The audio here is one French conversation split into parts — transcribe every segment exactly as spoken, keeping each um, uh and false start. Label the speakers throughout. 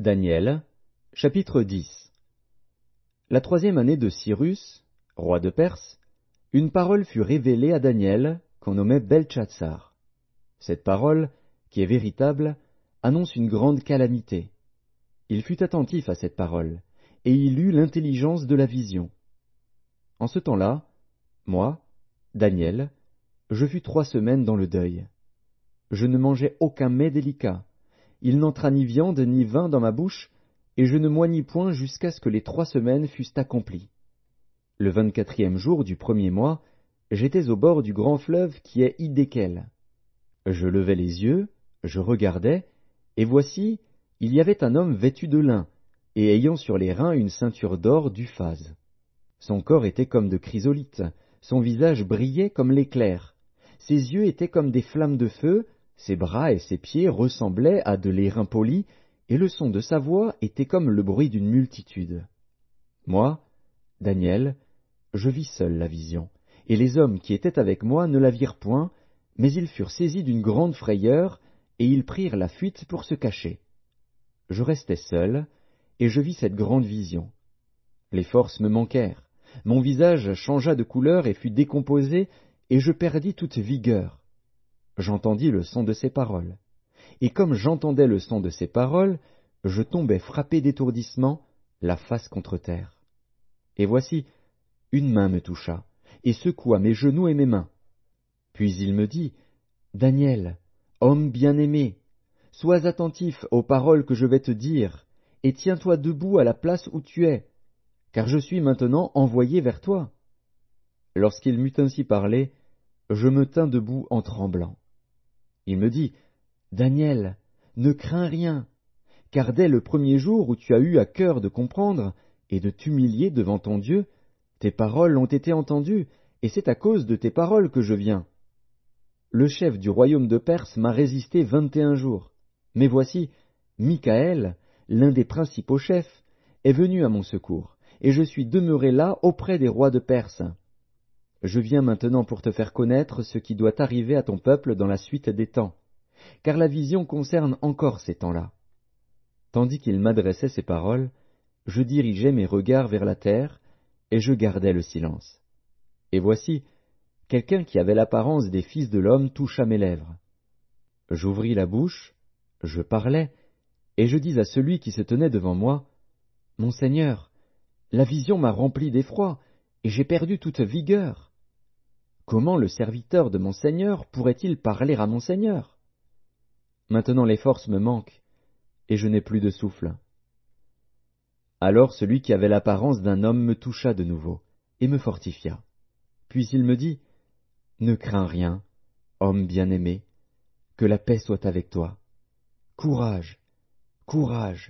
Speaker 1: Daniel, chapitre dix. La troisième année de Cyrus, roi de Perse, une parole fut révélée à Daniel, qu'on nommait Beltchatsar. Cette parole, qui est véritable, annonce une grande calamité. Il fut attentif à cette parole, et il eut l'intelligence de la vision. En ce temps-là, moi, Daniel, je fus trois semaines dans le deuil. Je ne mangeai aucun mets délicat. Il n'entra ni viande ni vin dans ma bouche, et je ne moignis point jusqu'à ce que les trois semaines fussent accomplies. Le vingt-quatrième jour du premier mois, j'étais au bord du grand fleuve qui est Hiddekel. Je levai les yeux, je regardai, et voici, il y avait un homme vêtu de lin, et ayant sur les reins une ceinture d'or d'Uphaz. Son corps était comme de chrysolite, son visage brillait comme l'éclair, ses yeux étaient comme des flammes de feu, ses bras et ses pieds ressemblaient à de l'airain poli, et le son de sa voix était comme le bruit d'une multitude. Moi, Daniel, je vis seul la vision, et les hommes qui étaient avec moi ne la virent point, mais ils furent saisis d'une grande frayeur, et ils prirent la fuite pour se cacher. Je restai seul, et je vis cette grande vision. Les forces me manquèrent, mon visage changea de couleur et fut décomposé, et je perdis toute vigueur. J'entendis le son de ses paroles. Et comme j'entendais le son de ses paroles, je tombai frappé d'étourdissement, la face contre terre. Et voici, une main me toucha, et secoua mes genoux et mes mains. Puis il me dit, « Daniel, homme bien-aimé, sois attentif aux paroles que je vais te dire, et tiens-toi debout à la place où tu es, car je suis maintenant envoyé vers toi. » Lorsqu'il m'eut ainsi parlé, je me tins debout en tremblant. Il me dit, « Daniel, ne crains rien, car dès le premier jour où tu as eu à cœur de comprendre et de t'humilier devant ton Dieu, tes paroles ont été entendues, et c'est à cause de tes paroles que je viens. Le chef du royaume de Perse m'a résisté vingt et un jours, mais voici, Michaël, l'un des principaux chefs, est venu à mon secours, et je suis demeuré là auprès des rois de Perse. Je viens maintenant pour te faire connaître ce qui doit arriver à ton peuple dans la suite des temps, car la vision concerne encore ces temps-là. » Tandis qu'il m'adressait ces paroles, je dirigeais mes regards vers la terre, et je gardais le silence. Et voici, quelqu'un qui avait l'apparence des fils de l'homme toucha mes lèvres. J'ouvris la bouche, je parlais, et je dis à celui qui se tenait devant moi, « Mon Seigneur, la vision m'a rempli d'effroi, et j'ai perdu toute vigueur. Comment le serviteur de mon Seigneur pourrait-il parler à mon Seigneur? Maintenant les forces me manquent, et je n'ai plus de souffle. » Alors celui qui avait l'apparence d'un homme me toucha de nouveau, et me fortifia. Puis il me dit, « Ne crains rien, homme bien-aimé, que la paix soit avec toi. Courage, courage. »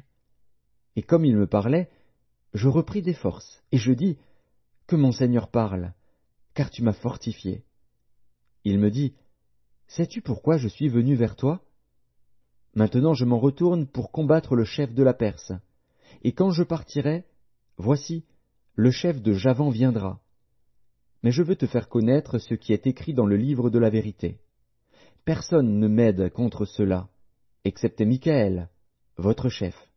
Speaker 1: Et comme il me parlait, je repris des forces, et je dis, « Que mon Seigneur parle, car tu m'as fortifié. » Il me dit, « Sais-tu pourquoi je suis venu vers toi? Maintenant je m'en retourne pour combattre le chef de la Perse. Et quand je partirai, voici, le chef de Javan viendra. Mais je veux te faire connaître ce qui est écrit dans le livre de la vérité. Personne ne m'aide contre cela, excepté Michaël, votre chef.